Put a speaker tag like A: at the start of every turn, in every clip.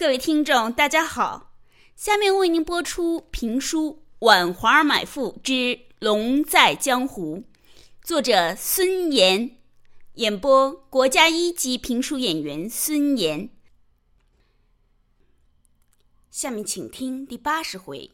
A: 各位听众大家好，下面为您播出评书《婉华买妇之龙在江湖》，作者孙岩，演播国家一级评书演员孙岩。下面请听第80回。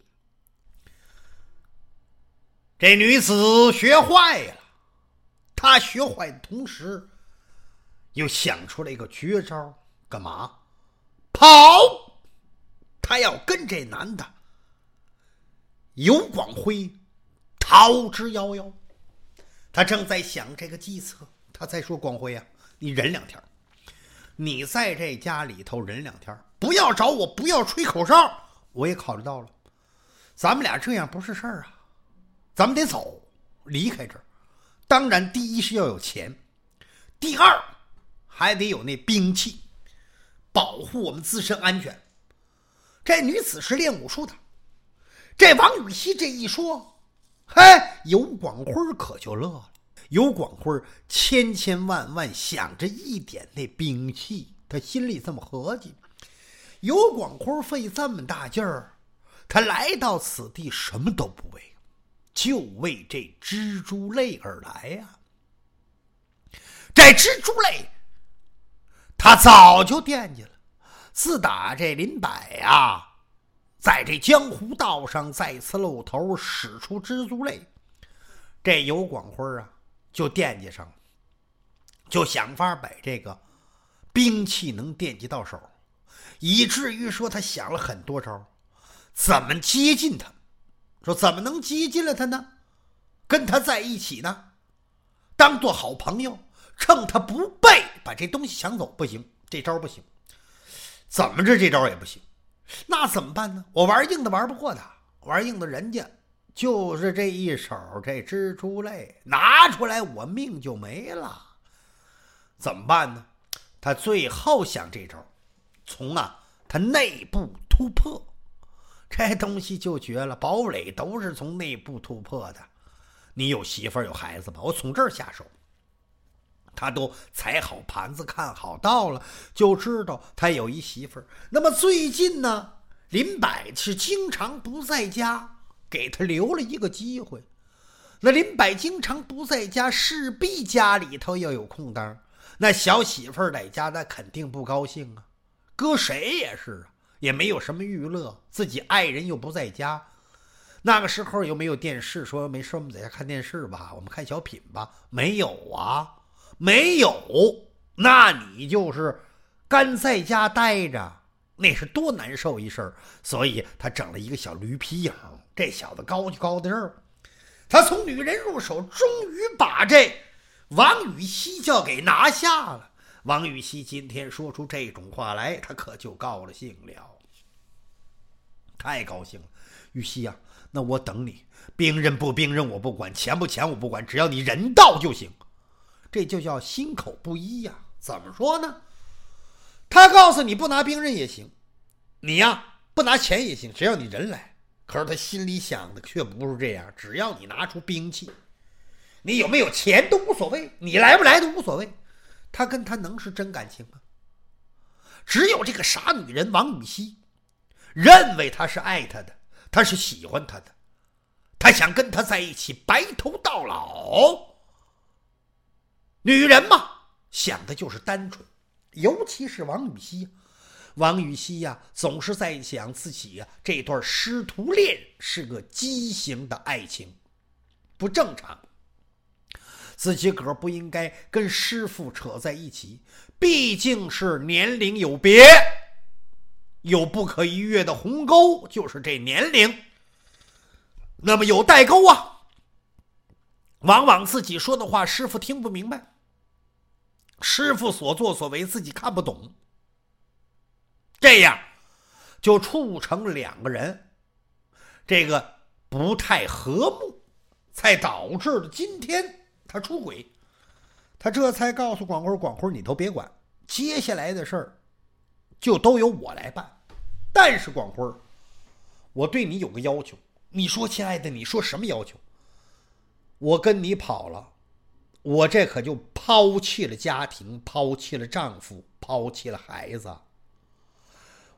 B: 这女子学坏了，她学坏的同时又想出了一个绝招，干嘛？跑！她要跟这男的尤广辉逃之夭夭。她正在想这个计策，她才说：广辉啊，你忍2天，你在这家里头忍2天，不要找我，不要吹口哨。我也考虑到了，咱们俩这样不是事儿啊，咱们得走，离开这儿。当然第一是要有钱，第二还得有那兵器，保护我们自身安全。这女子是练武术的，这王禹锡这一说，嘿，尤广辉可就乐了。尤广辉千千万万想着一点那兵器，他心里这么合计。尤广辉费这么大劲儿，他来到此地什么都不为，就为这蜘蛛泪而来呀。这蜘蛛泪他早就惦记了，自打这林柏啊在这江湖道上再次露头，使出蜘蛛泪，这尤广辉啊就惦记上了，就想法把这个兵器能惦记到手，以至于说他想了很多招，怎么接近他。说怎么能接近了他呢？跟他在一起呢，当做好朋友，趁他不备把这东西抢走。不行，这招不行，怎么着这招也不行。那怎么办呢？我玩硬的玩不过他，玩硬的人家就是这一手这蜘蛛泪拿出来，我命就没了。怎么办呢？他最后想这招，从他内部突破。这东西就绝了，堡垒都是从内部突破的。你有媳妇儿有孩子吧，我从这儿下手。他都踩好盘子，看好到了，就知道他有一媳妇儿。那么最近呢，林柏是经常不在家，给他留了一个机会。那林柏经常不在家，势必家里头要有空当，那小媳妇儿在家那肯定不高兴啊。搁谁也是啊，也没有什么娱乐，自己爱人又不在家。那个时候又没有电视，说没事我们在家看电视吧，我们看小品吧，没有啊，没有。那你就是干在家待着，那是多难受一事儿。所以他整了一个小驴皮影，这小子高就高在这儿。他从女人入手，终于把这王禹锡就给拿下了。王禹锡今天说出这种话来，他可就高了兴了，太高兴了。禹锡啊，那我等你，兵刃不兵刃我不管，钱不钱我不管，只要你人到就行。这就叫心口不一呀。怎么说呢？他告诉你不拿兵刃也行，你不拿钱也行，只要你人来。可是他心里想的却不是这样，只要你拿出兵器，你有没有钱都无所谓，你来不来都无所谓。他跟他能是真感情吗？只有这个傻女人王禹锡认为他是爱他的，他是喜欢他的，他想跟他在一起白头到老。女人嘛，想的就是单纯，尤其是王禹锡。王禹锡总是在想自己这段师徒恋是个畸形的爱情，不正常。自己个儿不应该跟师父扯在一起，毕竟是年龄有别，有不可逾越的鸿沟，就是这年龄。那么有代沟往往自己说的话师父听不明白，师父所作所为自己看不懂，这样就促成2个人这个不太和睦，才导致了今天他出轨。他这才告诉广辉，广辉你都别管，接下来的事儿就都由我来办。但是广辉，我对你有个要求。你说亲爱的，你说什么要求？我跟你跑了，我这可就抛弃了家庭，抛弃了丈夫，抛弃了孩子。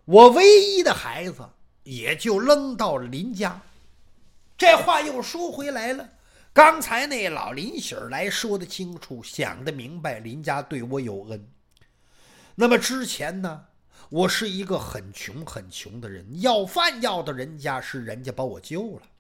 B: 我唯一的孩子也就扔到了林家。这话又说回来了，刚才那老林喜儿来说得清楚，想得明白，林家对我有恩。那么之前呢，我是一个很穷很穷的人，要饭要的人家是人家把我救了。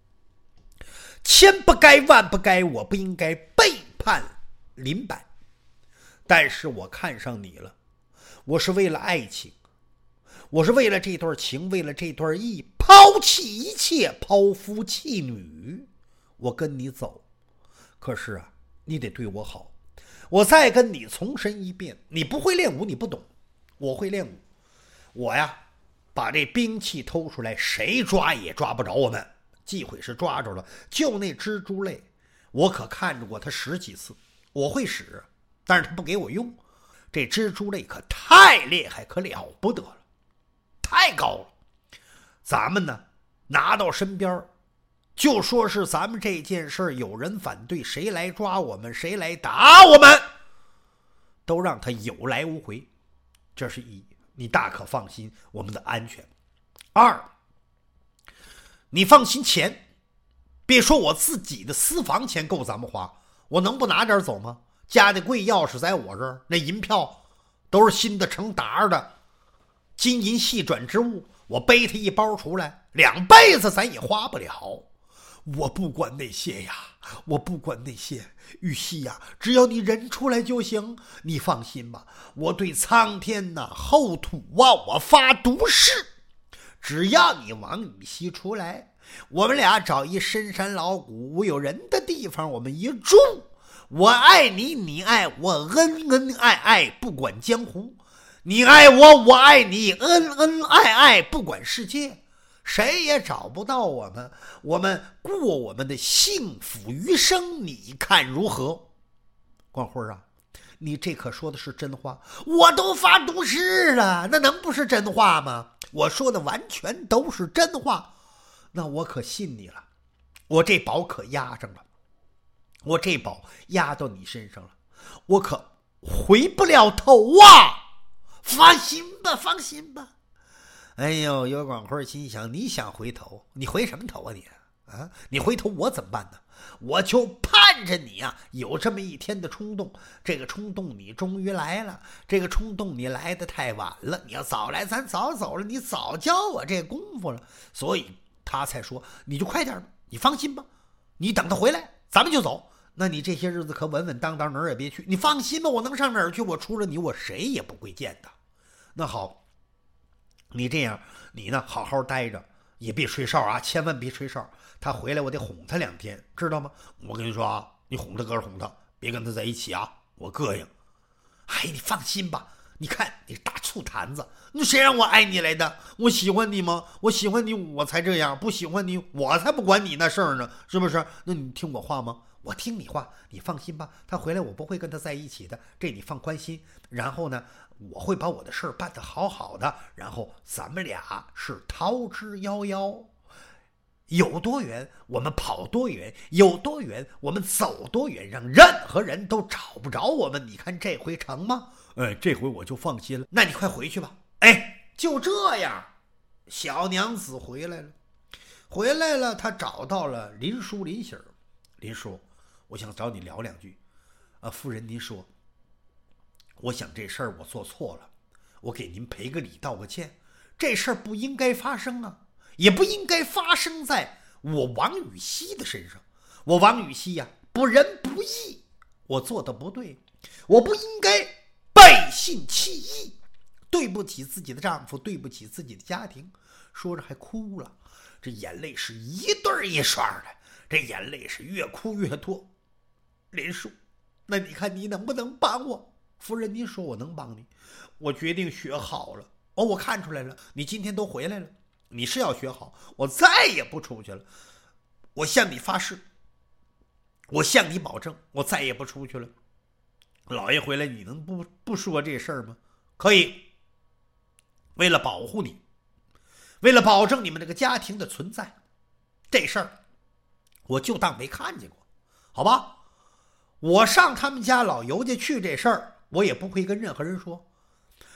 B: 千不该万不该，我不应该背叛林柏，但是我看上你了，我是为了爱情，我是为了这段情，为了这段义，抛弃一切，抛夫弃女，我跟你走。可是啊，你得对我好。我再跟你重申一遍，你不会练武，你不懂，我会练武。我呀，把这兵器偷出来，谁抓也抓不着我们。忌讳是抓着了，就那蜘蛛类，我可看着过他10几次，我会使，但是他不给我用。这蜘蛛类可太厉害，可了不得了，太高了。咱们呢，拿到身边，就说是咱们这件事有人反对，谁来抓我们，谁来打我们，都让他有来无回。这是一，你大可放心我们的安全。二，你放心钱，别说我自己的私房钱够咱们花，我能不拿点走吗？家的贵钥匙在我这儿，那银票都是新的成沓的金银细转之物，我背它一包出来，2辈子咱也花不了。我不管那些呀，我不管那些，玉溪呀，只要你人出来就行。你放心吧，我对苍天呐、后土啊，我发毒誓，只要你王玉溪出来，我们俩找一深山老谷无有人的地方，我们一住，我爱你，你爱我，恩恩爱爱，不管江湖。你爱我，我爱你，恩恩爱爱，不管世界。谁也找不到我们，我们过我们的幸福余生，你看如何？光辉啊，你这可说的是真话，我都发毒誓了，那能不是真话吗？我说的完全都是真话，那我可信你了。我这宝可压上了，我这宝压到你身上了，我可回不了头啊！放心吧，放心吧。哎呦，尤广辉心想，你想回头，你回什么头啊你啊？你回头我怎么办呢？我就盼着你啊有这么一天的冲动，这个冲动你终于来了，这个冲动你来得太晚了，你要早来咱早走了，你早教我这功夫了，所以他才说你就快点吧，你放心吧，你等他回来咱们就走。那你这些日子可稳稳当当，哪儿也别去，你放心吧，我能上哪儿去？我除了你我谁也不会见的。那好，你这样，你呢好好待着，也别吹哨啊，千万别吹哨。他回来我得哄他2天，知道吗？我跟你说啊，你哄他哥哄他，别跟他在一起啊，我膈应。哎，你放心吧，你看你大醋坛子，你谁让我爱你来的？我喜欢你吗？我喜欢你我才这样，不喜欢你我才不管你那事儿呢，是不是？那你听我话吗？我听你话，你放心吧，他回来我不会跟他在一起的，这你放宽心。然后呢，我会把我的事儿办得好好的，然后咱们俩是逃之夭夭，有多远我们跑多远，有多远我们走多远，让任何人都找不着我们。你看这回成吗？这回我就放心了。那你快回去吧。就这样，小娘子回来了，她找到了林叔林喜儿。林叔，我想找你聊2句。夫人您说，我想这事儿我做错了，我给您赔个礼道个歉，这事儿不应该发生啊，也不应该发生在我王禹锡的身上。我王禹锡呀，不仁不义，我做的不对，我不应该背信弃义，对不起自己的丈夫，对不起自己的家庭。说着还哭了，这眼泪是一对一双的，这眼泪是越哭越多。林叔，那你看你能不能帮我？夫人您说我能帮你，我决定学好了。我看出来了，你今天都回来了，你是要学好，我再也不出去了。我向你发誓，我向你保证，我再也不出去了。老爷回来你能不说这事儿吗？可以，为了保护你，为了保证你们这个家庭的存在，这事儿我就当没看见过，好吧？我上他们家老尤家去这事儿，我也不会跟任何人说。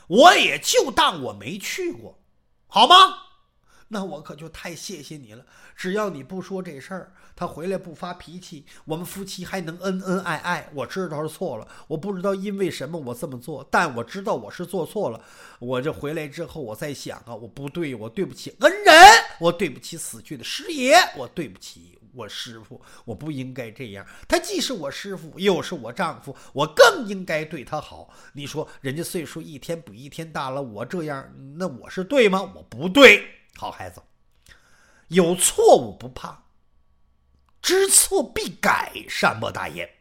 B: 我也就当我没去过，好吗？那我可就太谢谢你了，只要你不说这事儿，他回来不发脾气，我们夫妻还能恩恩爱爱。我知道是错了，我不知道因为什么我这么做，但我知道我是做错了。我这回来之后，我在想啊，我不对，我对不起恩人，我对不起死去的师爷，我对不起我师傅，我不应该这样。他既是我师傅，又是我丈夫，我更应该对他好。你说人家岁数一天比一天大了，我这样，那我是对吗？我不对。好孩子，有错误不怕，知错必改，善莫大焉。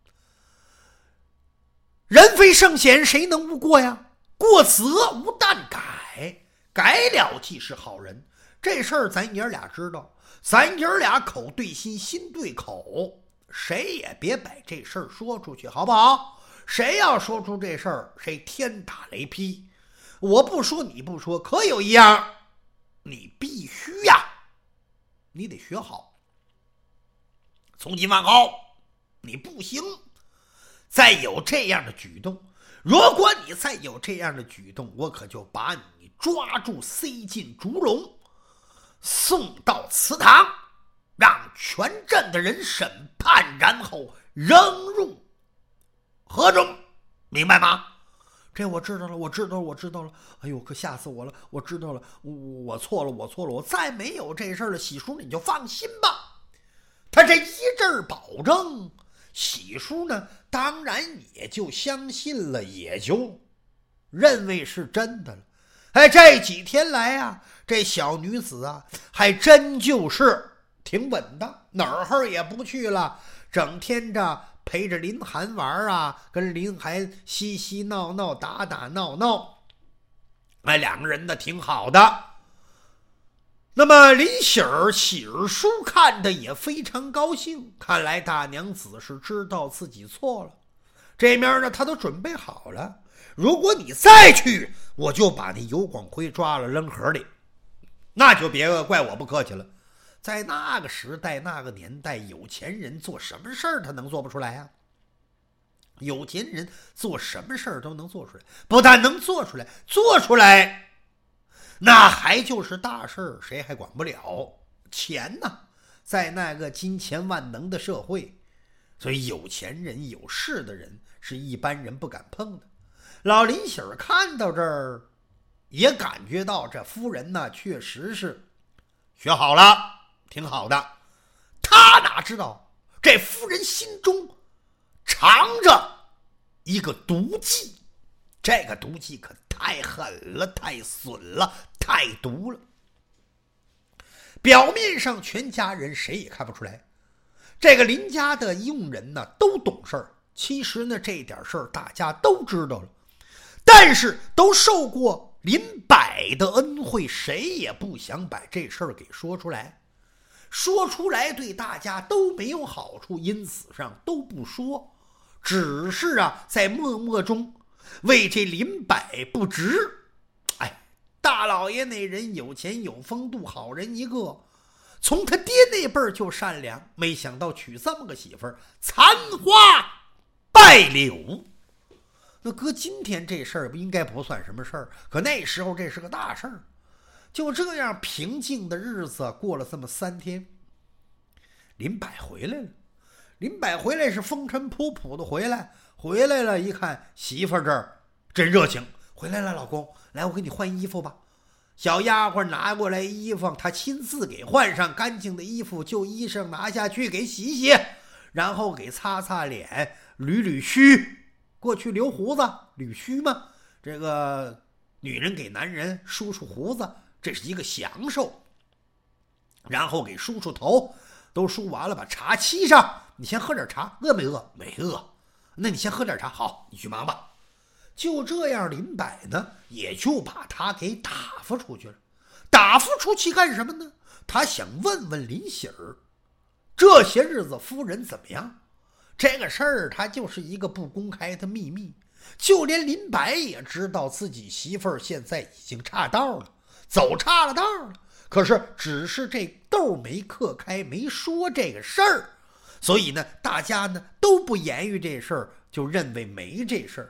B: 人非圣贤，谁能无过呀？过则无但改，改了即是好人。这事儿咱爷俩知道，咱爷俩口对心，心对口，谁也别把这事儿说出去，好不好？谁要说出这事儿，谁天打雷劈。我不说，你不说，可有一样，你必须呀，你得学好。从今往后，你不行再有这样的举动。如果你再有这样的举动，我可就把你抓住，塞进竹笼，送到祠堂，让全镇的人审判，然后扔入河中，明白吗？这我知道了，我知道了。哎呦，可吓死我了！我知道了，我错了，我再没有这事儿了。喜叔，你就放心吧。他这一阵保证，喜叔呢，当然也就相信了，也就认为是真的了。哎，这几天来啊，这小女子啊，还真就是挺稳的，哪儿也不去了，整天着陪着林寒玩啊，跟林寒嬉嬉闹闹，打打闹闹，哎，两个人的挺好的。那么林喜儿叔看的也非常高兴，看来大娘子是知道自己错了。这面呢，他都准备好了，如果你再去，我就把那尤广辉抓了扔河里，那就别怪我不客气了。在那个时代那个年代，有钱人做什么事儿他能做不出来啊？有钱人做什么事儿都能做出来，不但能做出来，做出来那还就是大事儿，谁还管不了？钱呢，在那个金钱万能的社会，所以有钱人有势的人是一般人不敢碰的。老林喜儿看到这儿，也感觉到这夫人呢确实是学好了，挺好的。他哪知道这夫人心中藏着一个毒计，这个毒计可太狠了，太损了，太毒了。表面上全家人谁也看不出来，这个林家的佣人呢都懂事儿，其实呢这点事儿大家都知道了，但是都受过林柏的恩惠，谁也不想把这事儿给说出来，说出来对大家都没有好处，因此上都不说，只是在默默中为这林柏不值。哎，大老爷那人有钱有风度，好人一个，从他爹那辈儿就善良，没想到娶这么个媳妇儿，残花败柳。那搁今天这事儿应该不算什么事儿，可那时候这是个大事儿。就这样平静的日子过了这么3天，林柏回来了。林柏回来是风尘仆仆的回来了，一看媳妇儿这儿真热情，回来了老公，来我给你换衣服吧。小丫鬟拿过来衣服，他亲自给换上，干净的衣服旧衣裳拿下去给洗洗，然后给擦擦脸，捋须。过去留胡子捋须嘛，这个女人给男人梳胡子，这是一个享受。然后给梳头，都梳完了把茶沏上，你先喝点茶，饿没饿？没饿。那你先喝点茶，好，你去忙吧。就这样，林柏呢也就把他给打发出去了。打发出去干什么呢？他想问问林喜儿，这些日子夫人怎么样？这个事儿他就是一个不公开的秘密，就连林柏也知道自己媳妇儿现在已经岔道了，走岔了道了。可是只是这豆没嗑开，没说这个事儿，所以呢大家呢都不言语这事儿，就认为没这事儿。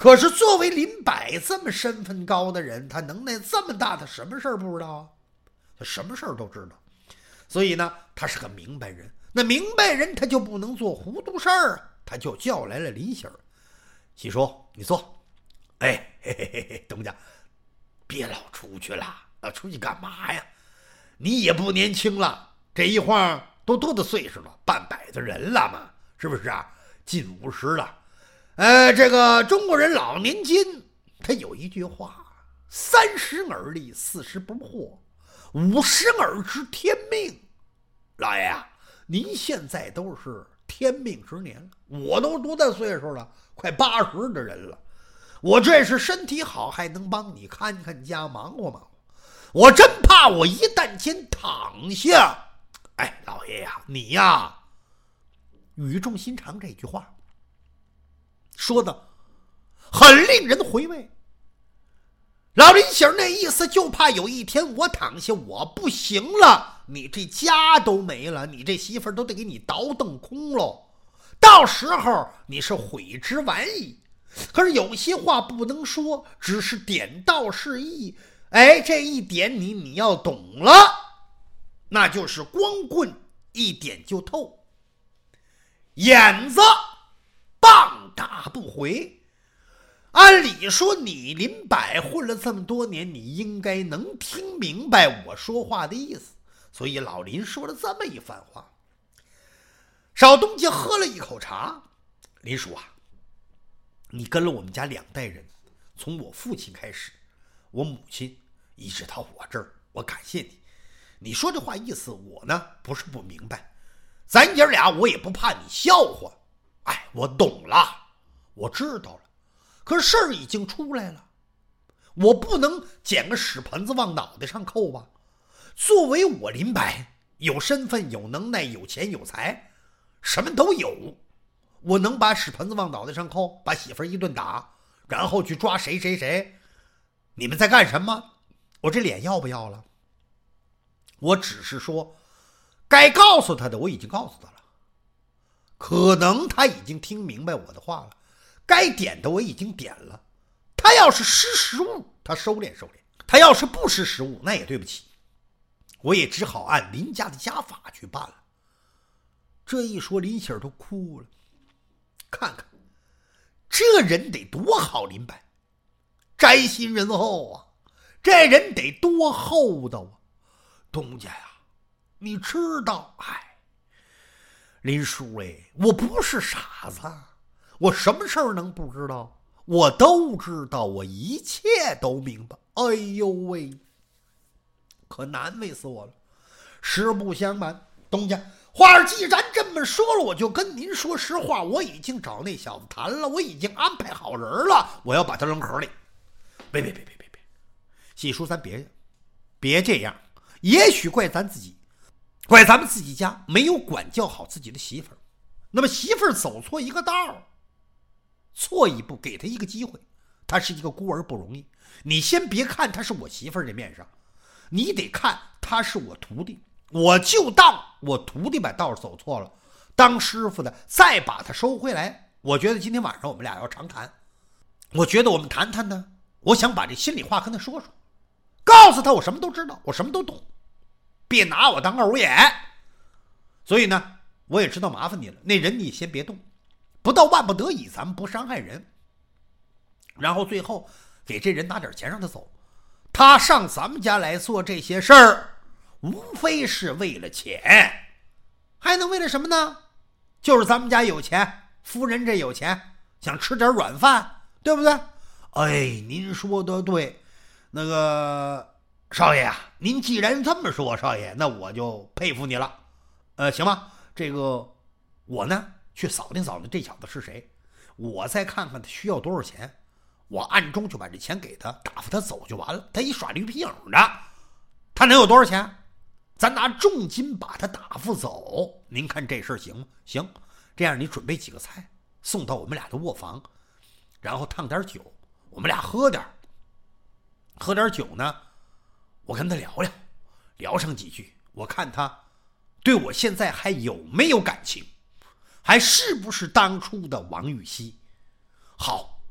B: 可是作为林柏这么身份高的人，他能耐这么大，他什么事儿不知道啊？他什么事儿都知道。所以呢，他是个明白人。那明白人他就不能做糊涂事儿啊，他就叫来了林喜儿。喜叔，你坐。哎，嘿嘿嘿嘿，东家，别老出去了，老出去干嘛呀？你也不年轻了，这一晃都多大岁数了，半百的人了嘛，是不是啊？近50了。这个中国人老年间他有一句话：30而立，40不惑，50而知天命。老爷啊，您现在都是天命之年了，我都多大岁数了？快80的人了。我这是身体好，还能帮你看看家，忙活忙活。我真怕我一旦间躺下，哎，老爷呀，你呀，语重心长，这句话说的很令人回味。老林喜儿那意思就怕有一天我躺下我不行了，你这家都没了，你这媳妇儿都得给你倒腾空喽，到时候你是悔之晚矣。可是有些话不能说，只是点到是意。哎，这一点你要懂了，那就是光棍一点就透，眼子棒打不回。按理说你林柏混了这么多年，你应该能听明白我说话的意思，所以老林说了这么一番话。少东家喝了一口茶，林叔啊，你跟了我们家2代人，从我父亲开始，我母亲一直到我这儿，我感谢你。你说这话意思，我呢不是不明白，咱爷俩我也不怕你笑话。哎，我懂了，我知道了。可是事儿已经出来了，我不能捡个屎盆子往脑袋上扣吧？作为我林柏，有身份有能耐有钱有财，什么都有，我能把屎盆子往脑袋上扣，把媳妇儿一顿打，然后去抓谁谁谁？你们在干什么？我这脸要不要了？我只是说该告诉他的我已经告诉他了，可能他已经听明白我的话了，该点的我已经点了，他要是识时务他收敛收敛，他要是不识时务那也对不起，我也只好按林家的家法去办了。这一说林喜儿都哭了，看看这人得多好，林柏宅心仁厚啊，这人得多厚道啊。东家呀，你知道，哎，林叔哎，我不是傻子，我什么事儿能不知道？我都知道，我一切都明白。哎呦喂，可难为死我了。实不相瞒，东家，话儿既然这么说了，我就跟您说实话，我已经找那小子谈了，我已经安排好人了，我要把他扔河里。别，细叔，咱别这样。也许怪咱自己，怪咱们自己家没有管教好自己的媳妇儿。那么媳妇儿走错一个道，错一步，给他一个机会，他是一个孤儿不容易。你先别看他是我媳妇儿的面上，你得看他是我徒弟，我就当我徒弟把道走错了，当师傅的再把他收回来。我觉得今天晚上我们俩要长谈，我觉得我们谈谈呢，我想把这心里话跟他说说，告诉他我什么都知道，我什么都懂，别拿我当二五眼。所以呢，我也知道麻烦你了，那人你先别动，不到万不得已咱们不伤害人。然后最后给这人拿点钱让他走，他上咱们家来做这些事儿无非是为了钱，还能为了什么呢？就是咱们家有钱，夫人这有钱，想吃点软饭，对不对？哎，您说的对。那个少爷啊，您既然这么说，少爷，那我就佩服你了。行吧，这个我呢去扫听扫听这小子是谁，我再看看他需要多少钱，我暗中就把这钱给他，打发他走就完了。他一耍驴皮影的，他能有多少钱？咱拿重金把他打发走，您看这事行吗？行，这样你准备几个菜送到我们俩的卧房，然后烫点酒，我们俩喝点酒呢，我跟他聊上几句，我看他对我现在还有没有感情，还是不是当初的王玉溪。好，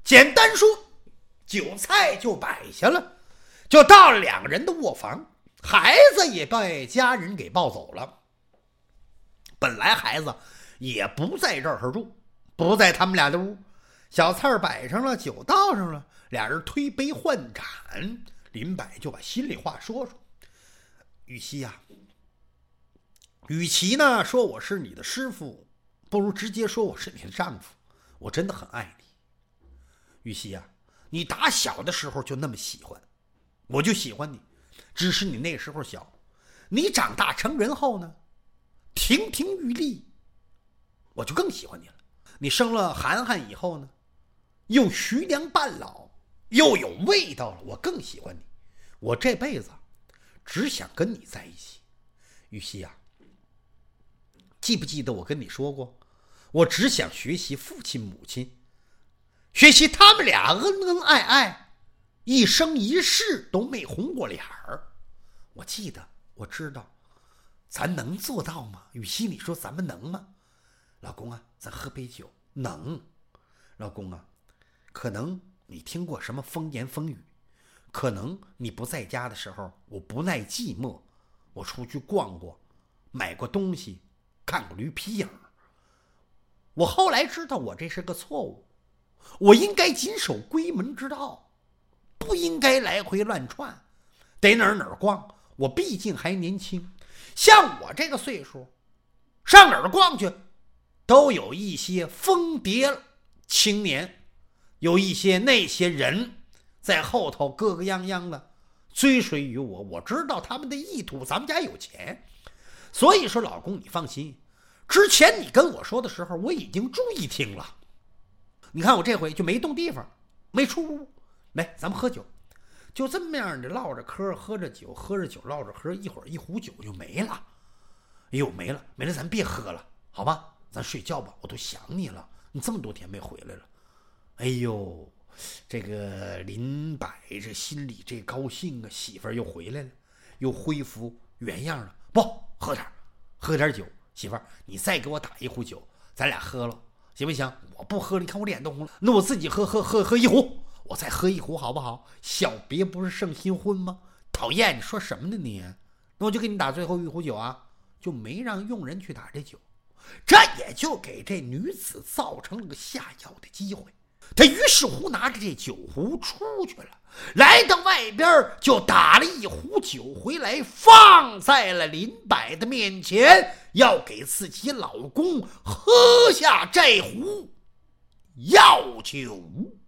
B: 简单说，酒菜就摆下了，就到了两个人的卧房，孩子也被家人给抱走了。本来孩子也不在这儿住，不在他们俩的屋，小菜摆上了，酒倒上了，俩人推杯换盏，林柏就把心里话说说。玉溪呀，与其呢说我是你的师傅，不如直接说我是你的丈夫，我真的很爱你。玉溪呀，你打小的时候就那么喜欢，我就喜欢你，只是你那时候小，你长大成人后呢，亭亭玉立，我就更喜欢你了。你生了涵涵以后呢，又徐娘半老，又有味道了，我更喜欢你。我这辈子只想跟你在一起。玉溪啊，记不记得我跟你说过，我只想学习父亲母亲，学习他们俩恩恩爱爱，一生一世都没红过脸儿。我记得，我知道，咱能做到吗？玉溪，你说咱们能吗？老公啊，咱喝杯酒。能。老公啊，可能你听过什么风言风语，可能你不在家的时候，我不耐寂寞，我出去逛过，买过东西，看过驴皮影。我后来知道我这是个错误，我应该谨守闺门之道，不应该来回乱窜，得哪儿逛。我毕竟还年轻，像我这个岁数，上哪儿逛去，都有一些疯蝶青年，有一些那些人在后头各个样样的追随于我，我知道他们的意图，咱们家有钱。所以说老公你放心，之前你跟我说的时候我已经注意听了。你看我这回就没动地方，没出屋，来咱们喝酒，就这么样的唠着嗑，喝着酒唠着嗑，一会儿一壶酒就没了。哎呦，没了咱别喝了好吧，咱睡觉吧，我都想你了，你这么多天没回来了。哎呦，这个林柏这心里这高兴啊，媳妇儿又回来了，又恢复原样了。不，喝点酒，媳妇儿你再给我打一壶酒，咱俩喝了行不行？我不喝，你看我脸都红了，那我自己喝一壶，我再喝一壶好不好？小别不是胜新婚吗？讨厌，你说什么呢你？那我就给你打最后一壶酒啊，就没让佣人去打这酒，这也就给这女子造成了个下药的机会。他于是乎拿着这酒壶出去了，来到外边就打了一壶酒回来，放在了林柏的面前，要给自己老公喝下这壶药酒。